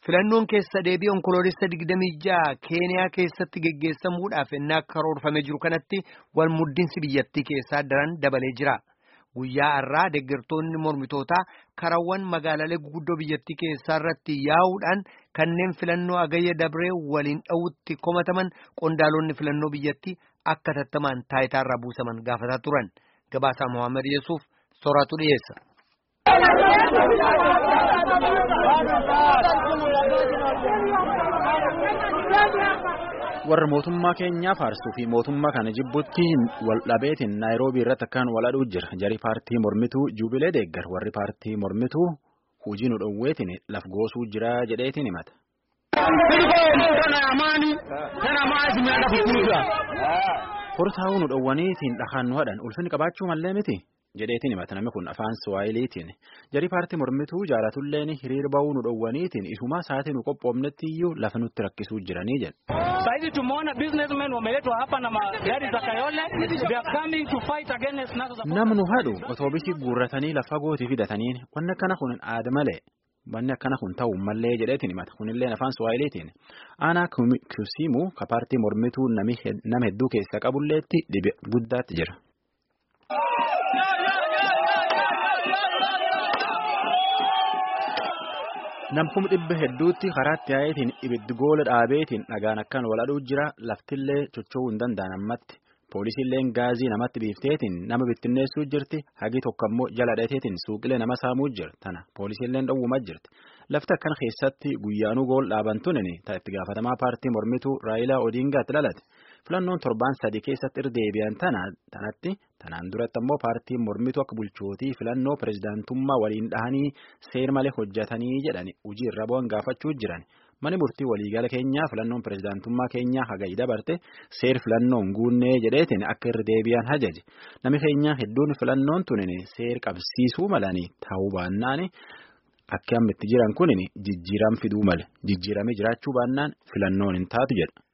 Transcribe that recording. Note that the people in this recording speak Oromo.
Filannoon keessa deebii onkoloolessa 26 Keeniyaa keessatti geggeessamuudhaaf ennaa karoorfamee jiru kanatti wal muddinsi biyyattii keessaa daran dabalee jira. Guyyaa har'aa deeggartoonni mormitootaa karawwan magaalalee guguddoo biyyattii keessaa irratti yaa'uudhaan kanneen filannoo agayya dabree waliin dha'utti komataman qondaalonni filannoo biyyattii akka tattamaan taayitaarraa buusaman gaafataa turan. Gabaasaa Mohaammed Yesuuf Sooratu dhiyeessa. Warra mootummaa keenyaa faarsuu fi mootummaa kana jibbuutti wal dhabeetiin Naayiroobii irratti akkaan wal aduu jira. Jarii paartii mormituu Jubilee deeggar warri paartii mormituu hojii nu dhowweetiin laf goosuu jira jedheetiin himata. Hortaa'uu nu dhowwaniitiin dhahaan nu hadhan ulfinni qabaachuu mallee miti jedheetiin himata namni kun afaan Suwaayiliitiin. Jarii paartii mormituu jaalatulleen hiriira ba'uu nu dhowwaniitiin isumaa sa'aatii nu qophoofnetti iyyuu lafa nutti rakkisuu jiranii jedha. Saizi tumeona businessmen wameletwa hapa na magari za Kayole, they are coming to fight against nazo za namnu hadu otoobisii guurratanii lafa gootii fidataniin wanni akkana kun aada malee wanni akkana kun ta'uu mallee jedheetiin himata kunillee afaan Suwaayiliitiin. Aanaa Kusiimuu ka paartii mormituu nama hedduu keessa qabulleetti dhibe guddaatti jira. Namkum dhibba hedduutti karaatti yaa'eetiin ibiddi goola dhaabeetiin dhagaan akkaan wal aduu jira laftillee chocho'uu hin danda'an ammatti poolisiilleen gaazii namatti biifteetiin nama bittinneessuu jirti hagi tokko ammoo jala dheeteetiin suuqilee nama saamuu jira tana poolisiilleen dhowwumaa jirti lafti akkan keessatti guyyaanuu gool dhaaban tunin itti gaafatamaa paartii mormituu Raayilaa Odiingaatti dhalate. Filannoon torban sadii keessatti irdeebi'an tanaan duratti ammoo paartiin mormituu akka bulchootii filannoo pirezidaantummaa waliin dhahanii seer malee hojjetanii jedhani hojii irra bu'an gaafachuu jiran. Mani murtii waliigala keenyaa filannoon pirezidaantummaa keenyaa hagayi dabarte seer filannoon guunnee jedheetiin akka irdeebi'an hajaje. Nami keenyaa hedduun filannoon tunin seer qabsiisuu malanii ta'uu baannaan akka amma itti jiran kunin jijjiiram fiduu male jijjiiramee jiraachuu baannaan filannoon hin taatu jedha.